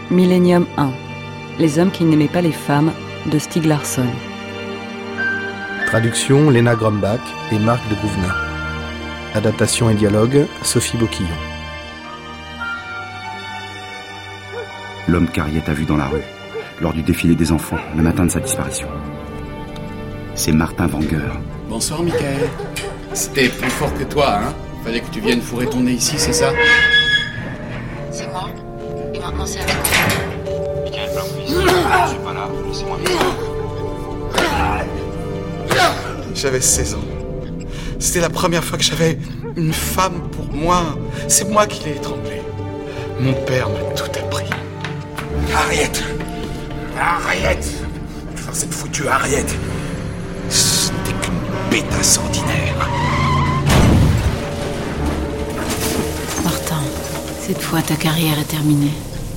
Millennium 1. Les hommes qui n'aimaient pas les femmes de Stieg Larsson. Traduction Léna Grumbach et Marc de Gouvenin. Adaptation et dialogue Sophie Boquillon. L'homme qu'Harriet a vu dans la rue, lors du défilé des enfants, le matin de sa disparition. C'est Martin Wenger. Bonsoir, Michael. C'était plus fort que toi, hein? Fallait que tu viennes fourrer ton nez ici, c'est ça? C'est moi. Et maintenant, c'est avec moi. Michael Blomqvist, je suis pas là, laissez-moi J'avais 16 ans. C'était la première fois que j'avais une femme pour moi. C'est moi qui l'ai étranglée. Mon père m'a tout appris. Harriet! Enfin, cette foutue Harriet! C'était qu'une pétasse ordinaire. Martin, cette fois, ta carrière est terminée.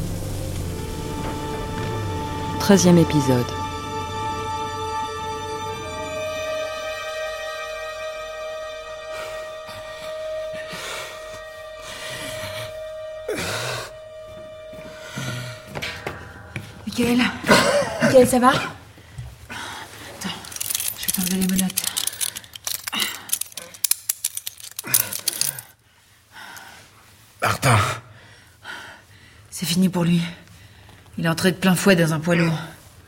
13e épisode. Michael, ça va? Attends, je vais t'enlever les menottes. Martin. C'est fini pour lui. Il est entré de plein fouet dans un poids lourd.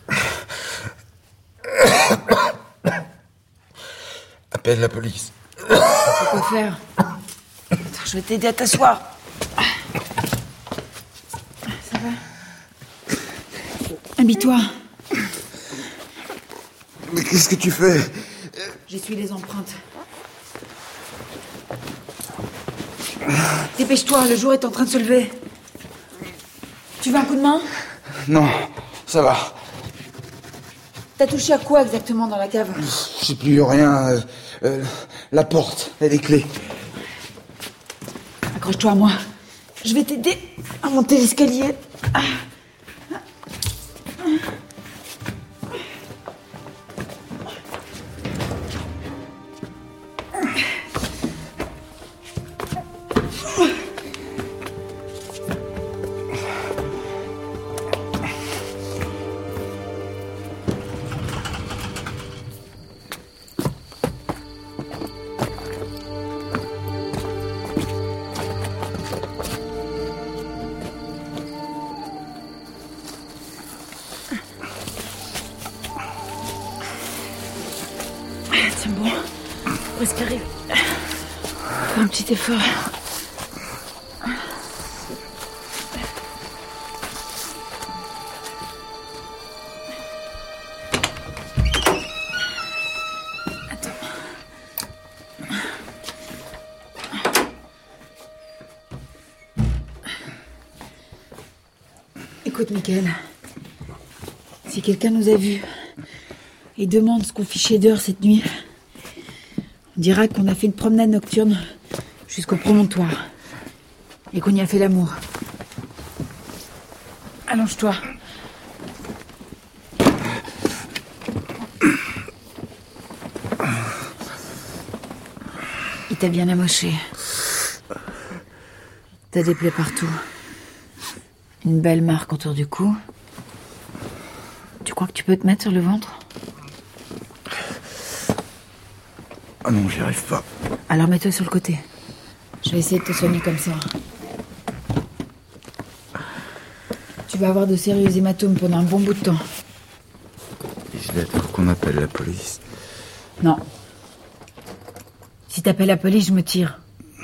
Appelle la police. Quoi faire? Attends, je vais t'aider à t'asseoir. Ça va? Habille-toi. Mais qu'est-ce que tu fais? J'essuie les empreintes. Dépêche-toi, le jour est en train de se lever. Tu veux un coup de main? Non, ça va. T'as touché à quoi exactement dans la cave? Je sais plus rien. La porte et les clés. Accroche-toi à moi. Je vais t'aider à monter l'escalier. C'est bon. Respirer. Fais un petit effort. Attends. Écoute, Michael. Si quelqu'un nous a vus et demande ce qu'on fichait dehors cette nuit, on dira qu'on a fait une promenade nocturne jusqu'au promontoire et qu'on y a fait l'amour. Allonge-toi. Il t'a bien amoché. T'as des plaies partout. Une belle marque autour du cou. Tu crois que tu peux te mettre sur le ventre? Ah non, j'y arrive pas. Alors mets-toi sur le côté. Je vais essayer de te soigner comme ça. Tu vas avoir de sérieux hématomes pendant un bon bout de temps. Isabelle, faut qu'on appelle la police. Non. Si t'appelles la police, je me tire.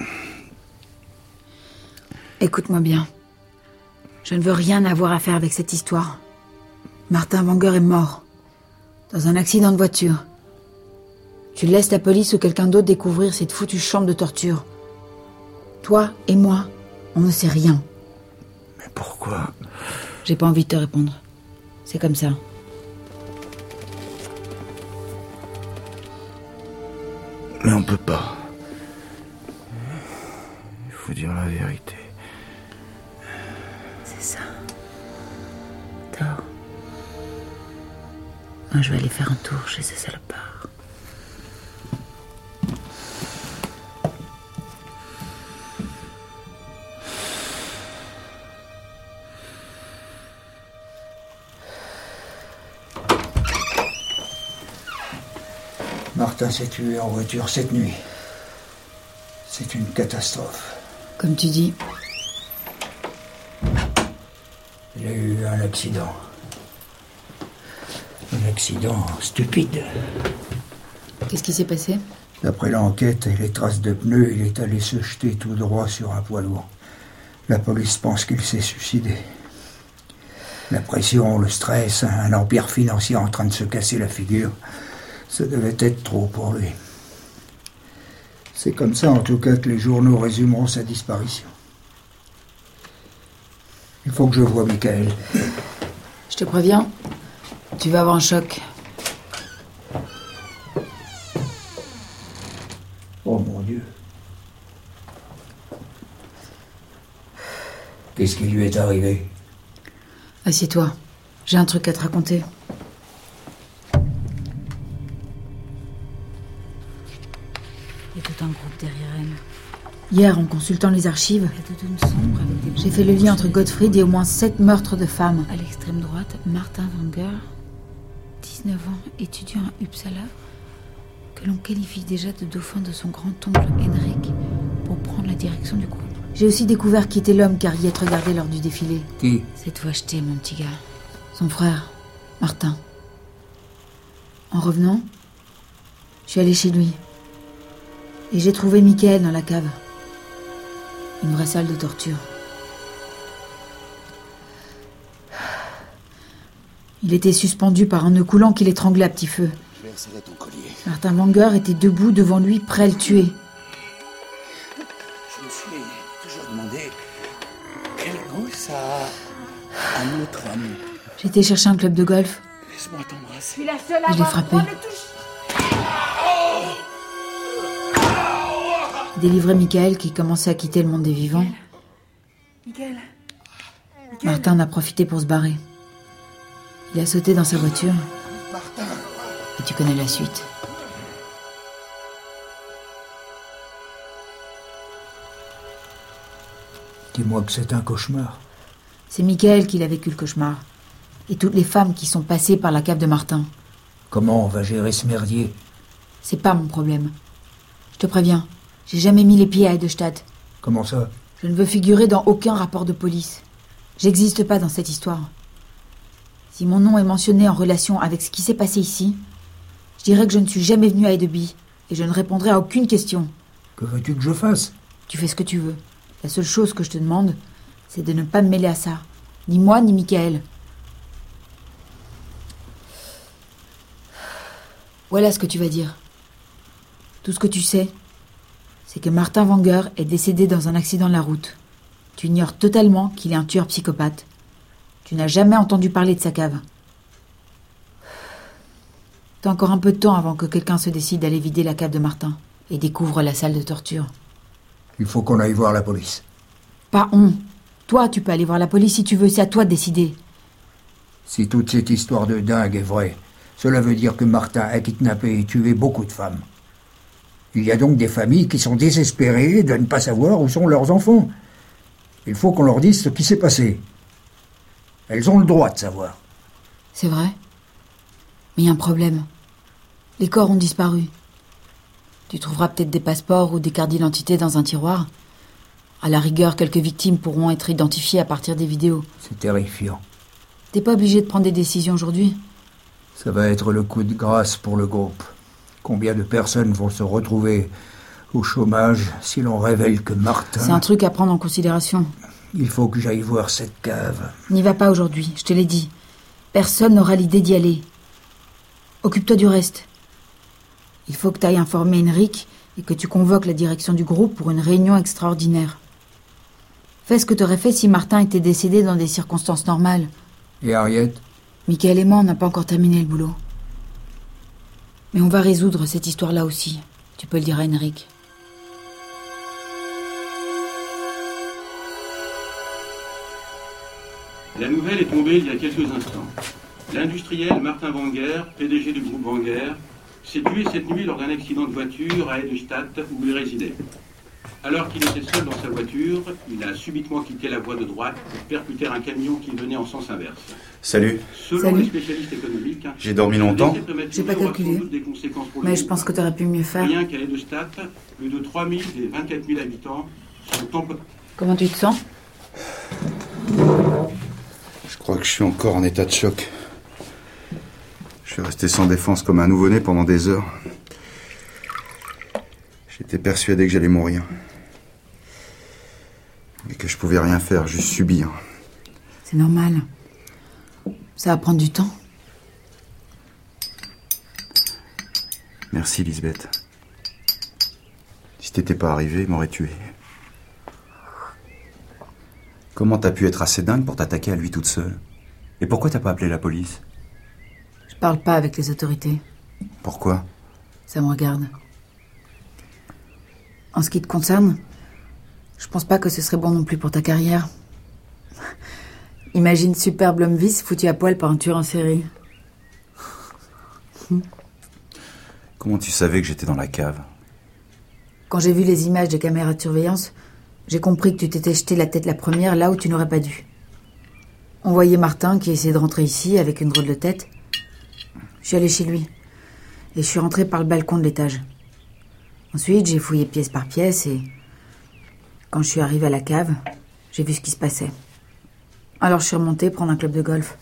Écoute-moi bien. Je ne veux rien avoir à faire avec cette histoire. Martin Wenger est mort. Dans un accident de voiture. Tu laisses la police ou quelqu'un d'autre découvrir cette foutue chambre de torture. Toi et moi, on ne sait rien. Mais pourquoi? J'ai pas envie de te répondre. C'est comme ça. Mais on peut pas. Il faut dire la vérité. C'est ça. Dors. Moi, je vais aller faire un tour chez ces salopards. Martin s'est tué en voiture cette nuit. C'est une catastrophe. Comme tu dis. Il a eu un accident. Un accident stupide. Qu'est-ce qui s'est passé? D'après l'enquête et les traces de pneus, il est allé se jeter tout droit sur un poids lourd. La police pense qu'il s'est suicidé. La pression, le stress, un empire financier en train de se casser la figure, ça devait être trop pour lui. C'est comme ça, en tout cas, que les journaux résumeront sa disparition. Il faut que je voie Michael. Je te préviens, tu vas avoir un choc. Oh mon Dieu. Qu'est-ce qui lui est arrivé? Assieds-toi, j'ai un truc à te raconter. Il y a tout un groupe derrière elle. Hier, en consultant les archives, j'ai fait le lien entre Gottfried et au moins 7 meurtres de femmes. À l'extrême droite, Martin Wenger, 19 ans, étudiant à Uppsala, que l'on qualifie déjà de dauphin de son grand-oncle Henrik pour prendre la direction du groupe. J'ai aussi découvert qui était l'homme qu'Harriet regardait lors du défilé. Qui? C'est toi jeté, mon petit gars. Son frère, Martin. En revenant, je suis allée chez lui. Et j'ai trouvé Michael dans la cave. Une vraie salle de torture. Il était suspendu par un nœud coulant qui l'étranglait à petit feu. Je vais resserrer ton collier. Martin Wenger était debout devant lui, prêt à le tuer. Je me suis toujours demandé quel goût ça a un autre homme. J'ai été chercher un club de golf. Laisse-moi t'embrasser. Je suis la seule à Je l'ai avoir frappé. droit de toucher. J'ai délivré Michael qui commençait à quitter le monde des vivants. Michael. Martin en a profité pour se barrer. Il a sauté dans sa voiture. Martin. Et tu connais la suite. Dis-moi que c'est un cauchemar. C'est Michael qui l'a vécu le cauchemar. Et toutes les femmes qui sont passées par la cave de Martin. Comment on va gérer ce merdier? C'est pas mon problème. Je te préviens, j'ai jamais mis les pieds à Edelstadt. Comment ça? Je ne veux figurer dans aucun rapport de police. J'existe pas dans cette histoire. Si mon nom est mentionné en relation avec ce qui s'est passé ici, je dirais que je ne suis jamais venu à Edeby et je ne répondrai à aucune question. Que veux-tu que je fasse? Tu fais ce que tu veux. La seule chose que je te demande, c'est de ne pas me mêler à ça. Ni moi, ni Michael. Voilà ce que tu vas dire. Tout ce que tu sais, c'est que Martin Wenger est décédé dans un accident de la route. Tu ignores totalement qu'il est un tueur psychopathe. Tu n'as jamais entendu parler de sa cave. T'as encore un peu de temps avant que quelqu'un se décide d'aller vider la cave de Martin et découvre la salle de torture. Il faut qu'on aille voir la police. Pas on. Toi, tu peux aller voir la police si tu veux, c'est à toi de décider. Si toute cette histoire de dingue est vraie, cela veut dire que Martin a kidnappé et tué beaucoup de femmes. Il y a donc des familles qui sont désespérées de ne pas savoir où sont leurs enfants. Il faut qu'on leur dise ce qui s'est passé. Elles ont le droit de savoir. C'est vrai. Mais il y a un problème. Les corps ont disparu. Tu trouveras peut-être des passeports ou des cartes d'identité dans un tiroir. À la rigueur, quelques victimes pourront être identifiées à partir des vidéos. C'est terrifiant. T'es pas obligé de prendre des décisions aujourd'hui. Ça va être le coup de grâce pour le groupe. Combien de personnes vont se retrouver au chômage si l'on révèle que Martin... C'est un truc à prendre en considération. Il faut que j'aille voir cette cave. N'y va pas aujourd'hui, je te l'ai dit. Personne n'aura l'idée d'y aller. Occupe-toi du reste. Il faut que tu ailles informer Henrik et que tu convoques la direction du groupe pour une réunion extraordinaire. Fais ce que tu aurais fait si Martin était décédé dans des circonstances normales. Et Harriet? Michael et moi, on n'a pas encore terminé le boulot. Mais on va résoudre cette histoire-là aussi. Tu peux le dire à Henrik. La nouvelle est tombée il y a quelques instants. L'industriel Martin Wenger, PDG du groupe Wenger, s'est tué cette nuit lors d'un accident de voiture à Edelstadt où il résidait. Alors qu'il était seul dans sa voiture, il a subitement quitté la voie de droite pour percuter un camion qui venait en sens inverse. Salut. Selon les spécialistes économiques, j'ai dormi longtemps. J'ai pas calculé, mais je pense que t'aurais pu mieux faire. Rien qu'à l'aide de stats, plus de 3000 des 24 000 habitants sont en... Comment tu te sens? Je crois que je suis encore en état de choc. Je suis resté sans défense comme un nouveau-né pendant des heures. J'étais persuadé que j'allais mourir. Et que je pouvais rien faire, juste subir. C'est normal. Ça va prendre du temps. Merci, Lisbeth. Si t'étais pas arrivé, il m'aurait tué. Comment t'as pu être assez dingue pour t'attaquer à lui toute seule? Et pourquoi t'as pas appelé la police? Je parle pas avec les autorités. Pourquoi? Ça me regarde. En ce qui te concerne, je pense pas que ce serait bon non plus pour ta carrière. Imagine Super Blomqvist foutu à poil par un tueur en série. Comment tu savais que j'étais dans la cave? Quand j'ai vu les images des caméras de surveillance, j'ai compris que tu t'étais jeté la tête la première là où tu n'aurais pas dû. On voyait Martin qui essayait de rentrer ici avec une drôle de tête. Je suis allée chez lui et je suis rentrée par le balcon de l'étage. Ensuite, j'ai fouillé pièce par pièce et quand je suis arrivée à la cave, j'ai vu ce qui se passait. Alors je suis remontée prendre un club de golf.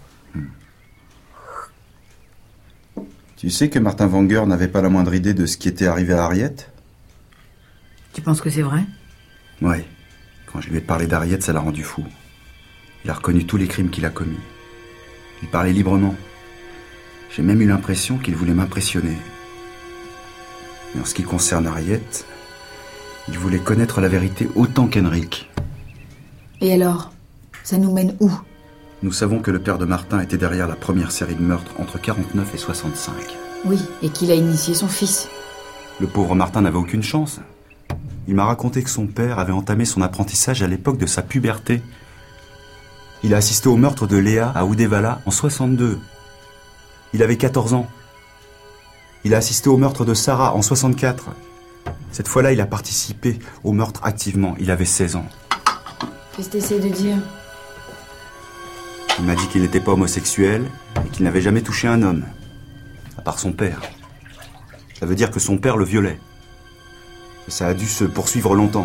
Tu sais que Martin Vanger n'avait pas la moindre idée de ce qui était arrivé à Harriet? Tu penses que c'est vrai? Oui. Quand je lui ai parlé d'Harriet, ça l'a rendu fou. Il a reconnu tous les crimes qu'il a commis. Il parlait librement. J'ai même eu l'impression qu'il voulait m'impressionner. Mais en ce qui concerne Harriet, il voulait connaître la vérité autant qu'Henrik. Et alors? Ça nous mène où? Nous savons que le père de Martin était derrière la première série de meurtres entre 49 et 65. Oui, et qu'il a initié son fils. Le pauvre Martin n'avait aucune chance. Il m'a raconté que son père avait entamé son apprentissage à l'époque de sa puberté. Il a assisté au meurtre de Léa à Uddevalla en 62. Il avait 14 ans. Il a assisté au meurtre de Sarah en 64. Cette fois-là, il a participé au meurtre activement. Il avait 16 ans. Qu'est-ce que t'essaies de dire? Il m'a dit qu'il n'était pas homosexuel et qu'il n'avait jamais touché un homme, à part son père. Ça veut dire que son père le violait. Et ça a dû se poursuivre longtemps.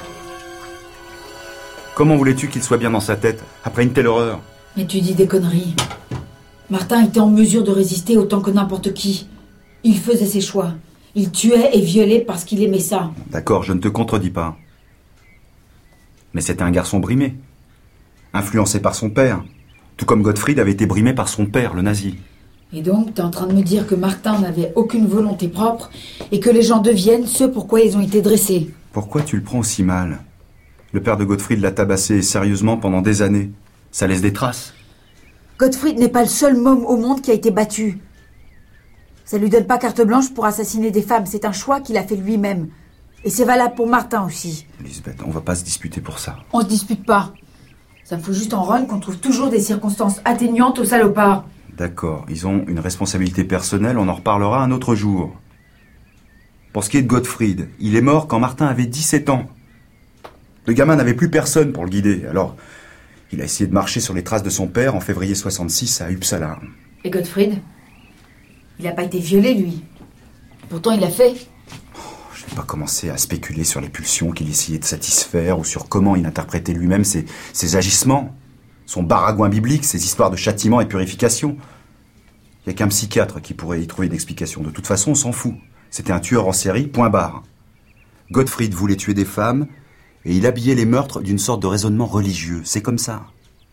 Comment voulais-tu qu'il soit bien dans sa tête, après une telle horreur? Mais tu dis des conneries. Martin était en mesure de résister autant que n'importe qui. Il faisait ses choix. Il tuait et violait parce qu'il aimait ça. D'accord, je ne te contredis pas. Mais c'était un garçon brimé. Influencé par son père. Tout comme Gottfried avait été brimé par son père, le nazi. Et donc, t'es en train de me dire que Martin n'avait aucune volonté propre et que les gens deviennent ce pourquoi ils ont été dressés. Pourquoi tu le prends aussi mal? Le père de Gottfried l'a tabassé sérieusement pendant des années. Ça laisse des traces. Gottfried n'est pas le seul môme au monde qui a été battu. Ça lui donne pas carte blanche pour assassiner des femmes. C'est un choix qu'il a fait lui-même. Et c'est valable pour Martin aussi. Lisbeth, on va pas se disputer pour ça. On se dispute pas. Ça me fout juste en run qu'on trouve toujours des circonstances atténuantes aux salopards. D'accord, ils ont une responsabilité personnelle, on en reparlera un autre jour. Pour ce qui est de Gottfried, il est mort quand Martin avait 17 ans. Le gamin n'avait plus personne pour le guider, alors il a essayé de marcher sur les traces de son père en février 66 à Uppsala. Et Gottfried? Il n'a pas été violé, lui. Pourtant, il l'a fait. Je n'ai pas commencé à spéculer sur les pulsions qu'il essayait de satisfaire ou sur comment il interprétait lui-même ses agissements. Son baragouin biblique, ses histoires de châtiment et de purification. Il n'y a qu'un psychiatre qui pourrait y trouver une explication. De toute façon, on s'en fout. C'était un tueur en série, point barre. Gottfried voulait tuer des femmes et il habillait les meurtres d'une sorte de raisonnement religieux. C'est comme ça.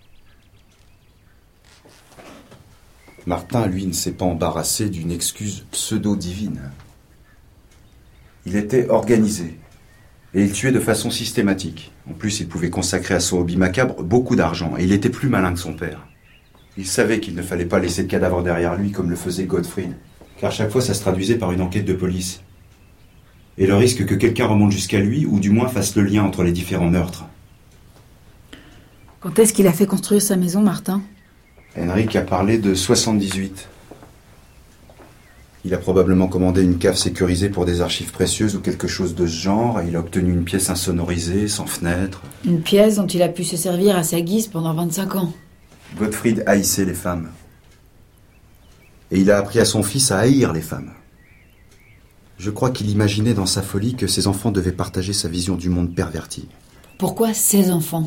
Martin, lui, ne s'est pas embarrassé d'une excuse pseudo-divine. Il était organisé. Et il tuait de façon systématique. En plus, il pouvait consacrer à son hobby macabre beaucoup d'argent. Et il était plus malin que son père. Il savait qu'il ne fallait pas laisser de cadavre derrière lui comme le faisait Gottfried. Car chaque fois, ça se traduisait par une enquête de police. Et le risque que quelqu'un remonte jusqu'à lui, ou du moins fasse le lien entre les différents meurtres. Quand est-ce qu'il a fait construire sa maison, Martin? Henrik a parlé de 78. Il a probablement commandé une cave sécurisée pour des archives précieuses ou quelque chose de ce genre, et il a obtenu une pièce insonorisée, sans fenêtre. Une pièce dont il a pu se servir à sa guise pendant 25 ans. Gottfried haïssait les femmes. Et il a appris à son fils à haïr les femmes. Je crois qu'il imaginait dans sa folie que ses enfants devaient partager sa vision du monde perverti. Pourquoi ses enfants?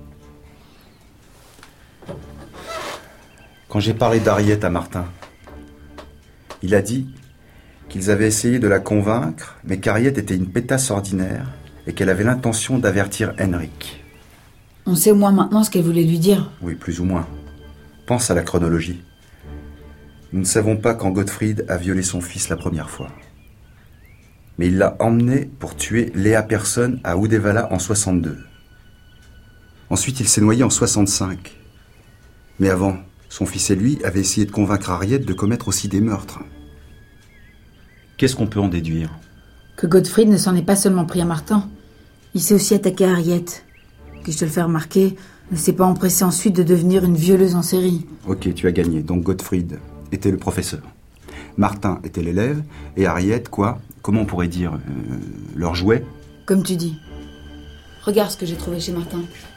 Quand j'ai parlé d'Harriet à Martin, il a dit qu'ils avaient essayé de la convaincre, mais qu'Harriet était une pétasse ordinaire et qu'elle avait l'intention d'avertir Henrik. On sait au moins maintenant ce qu'elle voulait lui dire. Oui, plus ou moins. Pense à la chronologie. Nous ne savons pas quand Gottfried a violé son fils la première fois. Mais il l'a emmené pour tuer Léa Persson à Uddevalla en 62. Ensuite, il s'est noyé en 65. Mais avant, son fils et lui avaient essayé de convaincre Harriet de commettre aussi des meurtres. Qu'est-ce qu'on peut en déduire? Que Gottfried ne s'en est pas seulement pris à Martin. Il s'est aussi attaqué à Harriet, qui, je te le fais remarquer, ne s'est pas empressé ensuite de devenir une violeuse en série. Ok, tu as gagné. Donc Gottfried était le professeur. Martin était l'élève. Et Harriet, quoi? Comment on pourrait dire leur jouet? Comme tu dis. Regarde ce que j'ai trouvé chez Martin.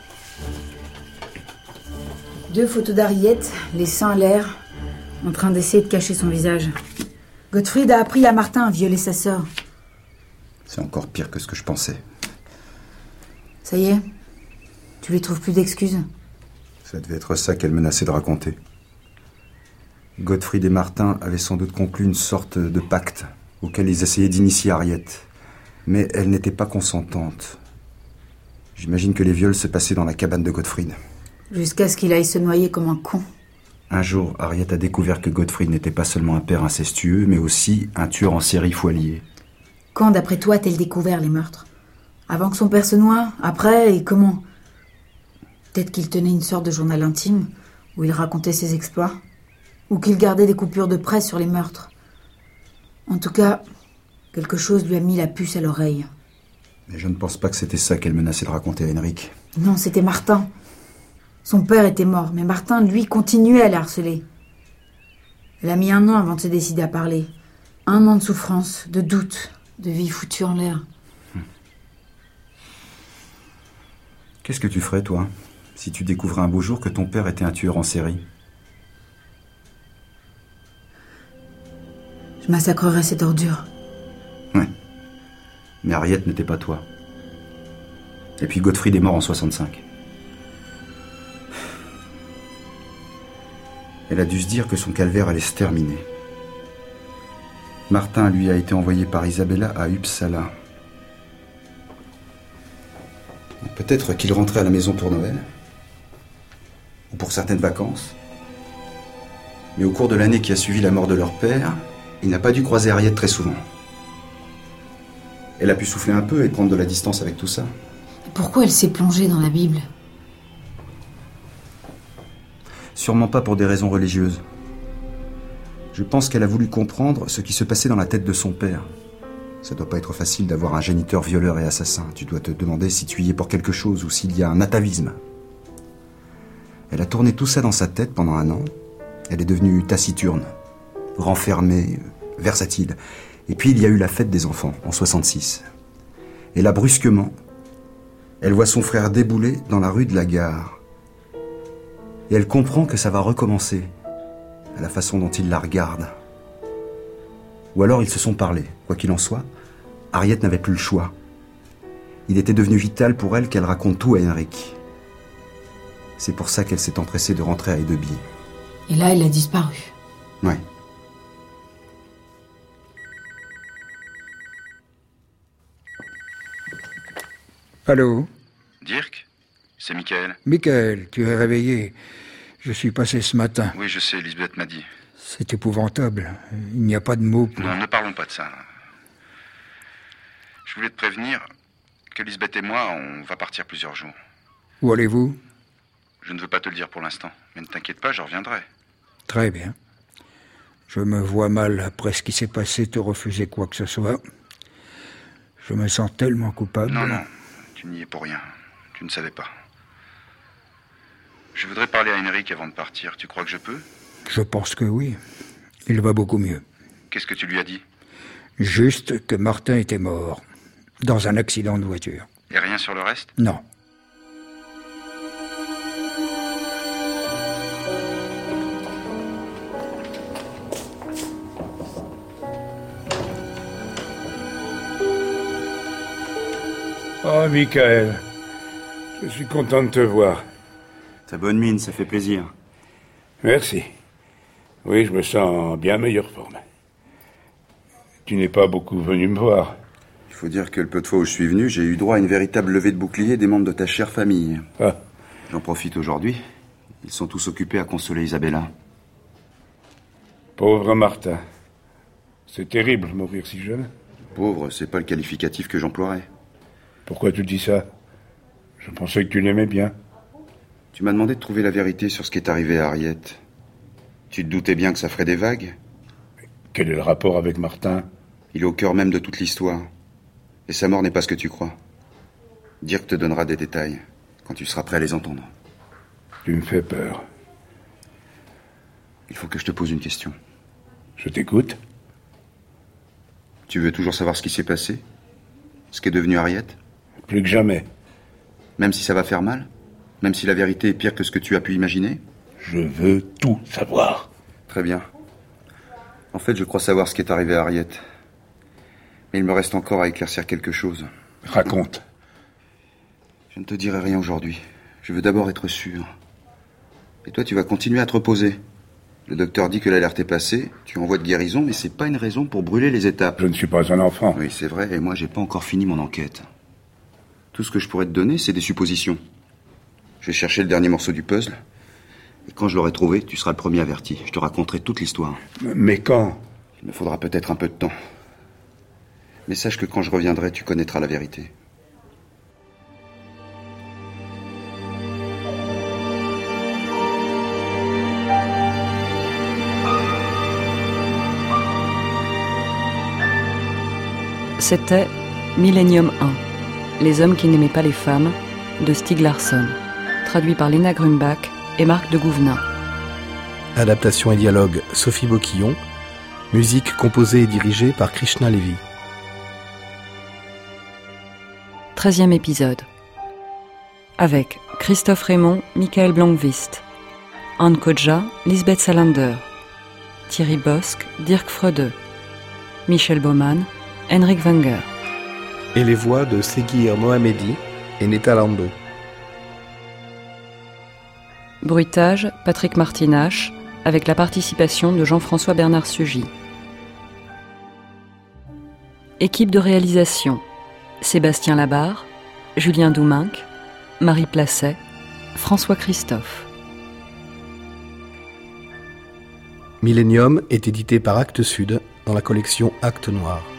2 photos d'Harriet, les seins à l'air, en train d'essayer de cacher son visage. Gottfried a appris à Martin à violer sa sœur. C'est encore pire que ce que je pensais. Ça y est? Tu lui trouves plus d'excuses? Ça devait être ça qu'elle menaçait de raconter. Gottfried et Martin avaient sans doute conclu une sorte de pacte auquel ils essayaient d'initier Harriet. Mais elle n'était pas consentante. J'imagine que les viols se passaient dans la cabane de Gottfried. Jusqu'à ce qu'il aille se noyer comme un con. Un jour, Harriet a découvert que Gottfried n'était pas seulement un père incestueux, mais aussi un tueur en série foualier. Quand, d'après toi, a-t-elle découvert les meurtres? Avant que son père se noie? Après? Et comment? Peut-être qu'il tenait une sorte de journal intime, où il racontait ses exploits? Ou qu'il gardait des coupures de presse sur les meurtres? En tout cas, quelque chose lui a mis la puce à l'oreille. Mais je ne pense pas que c'était ça qu'elle menaçait de raconter à Henrik. Non, c'était Martin. Son père était mort, mais Martin, lui, continuait à la harceler. Elle a mis 1 an avant de se décider à parler. 1 an de souffrance, de doute, de vie foutue en l'air. Qu'est-ce que tu ferais, toi, si tu découvrais un beau jour que ton père était un tueur en série? Je massacrerais cette ordure. Ouais. Mais Harriet n'était pas toi. Et puis Gottfried est mort en 65. Elle a dû se dire que son calvaire allait se terminer. Martin lui a été envoyé par Isabella à Uppsala. Peut-être qu'il rentrait à la maison pour Noël, ou pour certaines vacances. Mais au cours de l'année qui a suivi la mort de leur père, il n'a pas dû croiser Harriet très souvent. Elle a pu souffler un peu et prendre de la distance avec tout ça. Pourquoi elle s'est plongée dans la Bible? Sûrement pas pour des raisons religieuses. Je pense qu'elle a voulu comprendre ce qui se passait dans la tête de son père. Ça doit pas être facile d'avoir un géniteur violeur et assassin. Tu dois te demander si tu y es pour quelque chose ou s'il y a un atavisme. Elle a tourné tout ça dans sa tête pendant 1 an. Elle est devenue taciturne, renfermée, versatile. Et puis il y a eu la fête des enfants, en 66. Et là, brusquement, elle voit son frère débouler dans la rue de la Gare. Et elle comprend que ça va recommencer, à la façon dont il la regarde. Ou alors ils se sont parlé. Quoi qu'il en soit, Harriet n'avait plus le choix. Il était devenu vital pour elle qu'elle raconte tout à Henrik. C'est pour ça qu'elle s'est empressée de rentrer à Hedeby. Et là, elle a disparu. Ouais. Allô? Dirk? C'est Michael. Michael, tu es réveillé. Je suis passé ce matin. Oui, je sais, Lisbeth m'a dit. C'est épouvantable. Il n'y a pas de mots pour... Non, ne parlons pas de ça. Je voulais te prévenir que Lisbeth et moi, on va partir plusieurs jours. Où allez-vous? Je ne veux pas te le dire pour l'instant, mais ne t'inquiète pas, je reviendrai. Très bien. Je me vois mal, après ce qui s'est passé, te refuser quoi que ce soit. Je me sens tellement coupable. Non, tu n'y es pour rien. Tu ne savais pas. Je voudrais parler à Henrik avant de partir. Tu crois que je peux? Je pense que oui. Il va beaucoup mieux. Qu'est-ce que tu lui as dit? Juste que Martin était mort, dans un accident de voiture. Et rien sur le reste? Non. Oh, Michael, je suis content de te voir. Ta bonne mine, ça fait plaisir. Merci. Oui, je me sens en bien meilleure forme. Tu n'es pas beaucoup venu me voir. Il faut dire que le peu de fois où je suis venu, j'ai eu droit à une véritable levée de bouclier des membres de ta chère famille. Ah. J'en profite aujourd'hui. Ils sont tous occupés à consoler Isabella. Pauvre Martin. C'est terrible, mourir si jeune. Pauvre, c'est pas le qualificatif que j'emploierais. Pourquoi tu dis ça? Je pensais que tu l'aimais bien. Tu m'as demandé de trouver la vérité sur ce qui est arrivé à Harriet. Tu te doutais bien que ça ferait des vagues? Quel est le rapport avec Martin? Il est au cœur même de toute l'histoire. Et sa mort n'est pas ce que tu crois. Dirk te donnera des détails, quand tu seras prêt à les entendre. Tu me fais peur. Il faut que je te pose une question. Je t'écoute. Tu veux toujours savoir ce qui s'est passé? Ce qu'est devenu Harriet? Plus que jamais. Même si ça va faire mal? Même si la vérité est pire que ce que tu as pu imaginer? Je veux tout savoir. Très bien. En fait, je crois savoir ce qui est arrivé à Harriet. Mais il me reste encore à éclaircir quelque chose. Raconte. Je ne te dirai rien aujourd'hui. Je veux d'abord être sûr. Et toi, tu vas continuer à te reposer. Le docteur dit que l'alerte est passée, tu envoies de guérison, mais c'est pas une raison pour brûler les étapes. Je ne suis pas un enfant. Oui, c'est vrai, et moi, j'ai pas encore fini mon enquête. Tout ce que je pourrais te donner, c'est des suppositions. Je vais chercher le dernier morceau du puzzle, et quand je l'aurai trouvé, tu seras le premier averti. Je te raconterai toute l'histoire. Mais quand? Il me faudra peut-être un peu de temps. Mais sache que quand je reviendrai, tu connaîtras la vérité. C'était Millennium 1, Les hommes qui n'aimaient pas les femmes, de Stieg Larsson, traduit par Léna Grumbach et Marc de Gouvenin. Adaptation et dialogue Sophie Boquillon. Musique composée et dirigée par Krishna Levy. 13e épisode. Avec Christophe Raymond, Michael Blankvist, Anne Kodja, Lisbeth Salander, Thierry Bosc, Dirk Freude, Michel Baumann, Henrik Wenger. Et les voix de Seguir Mohamedi et Neta Lando. Bruitage, Patrick Martinache, avec la participation de Jean-François Bernard Sugy. Équipe de réalisation, Sébastien Labarre, Julien Douminc, Marie Placet, François Christophe. Millennium est édité par Actes Sud dans la collection Actes Noirs.